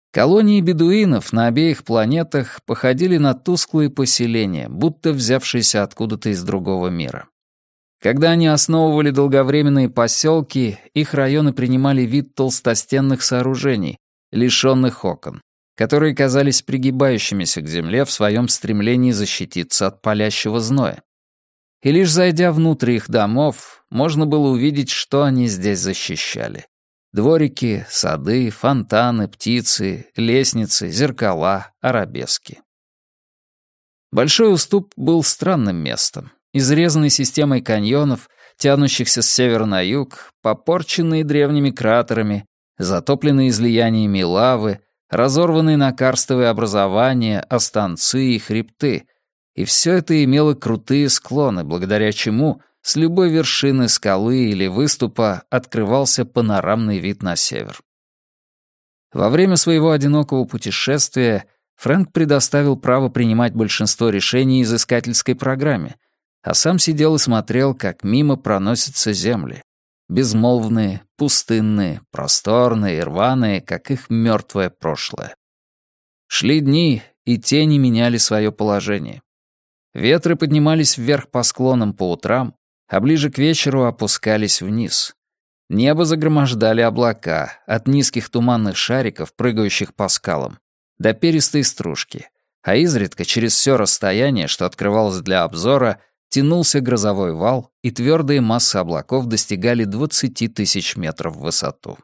Колонии бедуинов на обеих планетах походили на тусклые поселения, будто взявшиеся откуда-то из другого мира. Когда они основывали долговременные поселки, их районы принимали вид толстостенных сооружений, лишённых окон, которые казались пригибающимися к земле в своем стремлении защититься от палящего зноя. И лишь зайдя внутрь их домов, можно было увидеть, что они здесь защищали. Дворики, сады, фонтаны, птицы, лестницы, зеркала, арабески. Большой уступ был странным местом, изрезанный системой каньонов, тянущихся с севера на юг, попорченные древними кратерами, затопленные излияниями лавы, разорванные на карстовые образования, останцы и хребты, и все это имело крутые склоны, благодаря чему с любой вершины скалы или выступа открывался панорамный вид на север. Во время своего одинокого путешествия Фрэнк предоставил право принимать большинство решений в изыскательской программе, а сам сидел и смотрел, как мимо проносятся земли. Безмолвные, пустынные, просторные и рваные, как их мертвое прошлое. Шли дни, и тени меняли свое положение. Ветры поднимались вверх по склонам по утрам, а ближе к вечеру опускались вниз. Небо загромождали облака, от низких туманных шариков, прыгающих по скалам, до перистой стружки, а изредка через все расстояние, что открывалось для обзора, тянулся грозовой вал, и твердые массы облаков достигали 20 тысяч метров в высоту.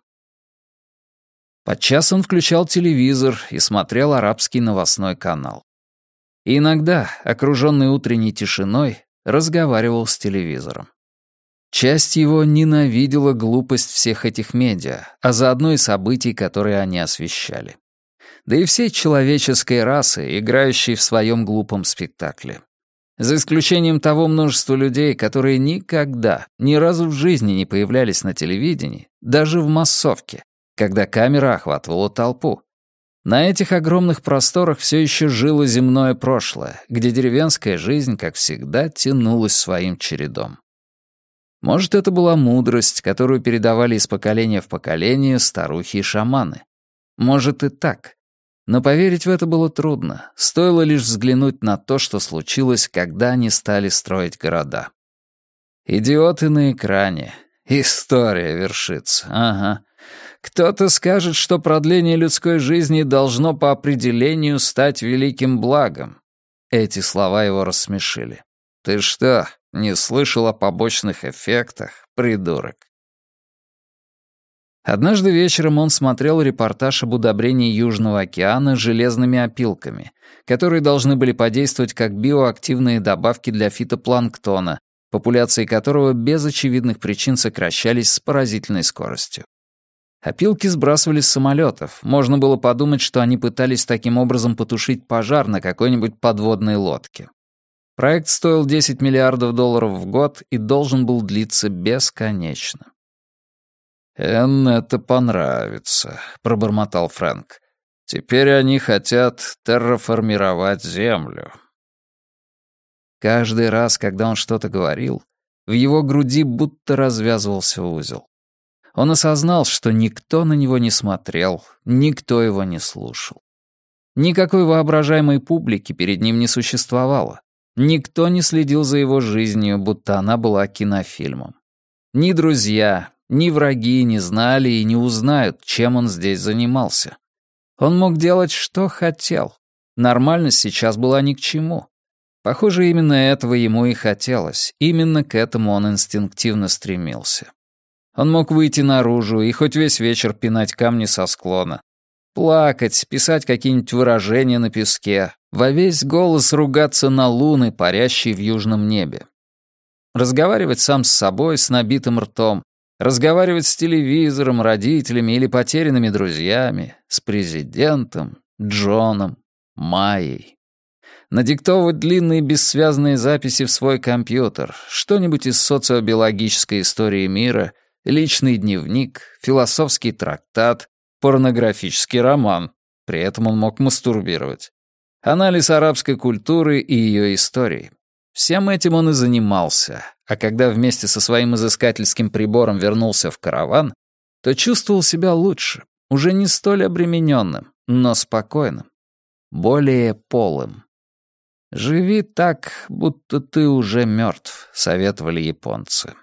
Подчас он включал телевизор и смотрел арабский новостной канал. И иногда, окруженный утренней тишиной, разговаривал с телевизором. Часть его ненавидела глупость всех этих медиа, а заодно и событий, которые они освещали. Да и всей человеческой расы, играющей в своем глупом спектакле. За исключением того множества людей, которые никогда, ни разу в жизни не появлялись на телевидении, даже в массовке, когда камера охватывала толпу. На этих огромных просторах все еще жило земное прошлое, где деревенская жизнь, как всегда, тянулась своим чередом. Может, это была мудрость, которую передавали из поколения в поколение старухи и шаманы. Может, и так. Но поверить в это было трудно. Стоило лишь взглянуть на то, что случилось, когда они стали строить города. Идиоты на экране. История вершится. Ага. Кто-то скажет, что продление людской жизни должно по определению стать великим благом. Эти слова его рассмешили. Ты что, не слышал о побочных эффектах, придурок? Однажды вечером он смотрел репортаж об удобрении Южного океана железными опилками, которые должны были подействовать как биоактивные добавки для фитопланктона, популяции которого без очевидных причин сокращались с поразительной скоростью. Опилки сбрасывали с самолетов. Можно было подумать, что они пытались таким образом потушить пожар на какой-нибудь подводной лодке. Проект стоил $10 миллиардов в год и должен был длиться бесконечно. «Энн это понравится», — пробормотал Фрэнк. «Теперь они хотят терраформировать Землю». Каждый раз, когда он что-то говорил, в его груди будто развязывался узел. Он осознал, что никто на него не смотрел, никто его не слушал. Никакой воображаемой публики перед ним не существовало. Никто не следил за его жизнью, будто она была кинофильмом. Ни друзья, ни враги не знали и не узнают, чем он здесь занимался. Он мог делать, что хотел. Нормальность сейчас была ни к чему. Похоже, именно этого ему и хотелось. Именно к этому он инстинктивно стремился. Он мог выйти наружу и хоть весь вечер пинать камни со склона. Плакать, писать какие-нибудь выражения на песке, во весь голос ругаться на луны, парящие в южном небе. Разговаривать сам с собой с набитым ртом, разговаривать с телевизором, родителями или потерянными друзьями, с президентом, Джоном, Майей. Надиктовывать длинные бессвязные записи в свой компьютер, что-нибудь из социобиологической истории мира, личный дневник, философский трактат, порнографический роман. При этом он мог мастурбировать. Анализ арабской культуры и ее истории. Всем этим он и занимался, а когда вместе со своим изыскательским прибором вернулся в караван, то чувствовал себя лучше, уже не столь обремененным, но спокойным, более полым. «Живи так, будто ты уже мертв», — советовали японцы.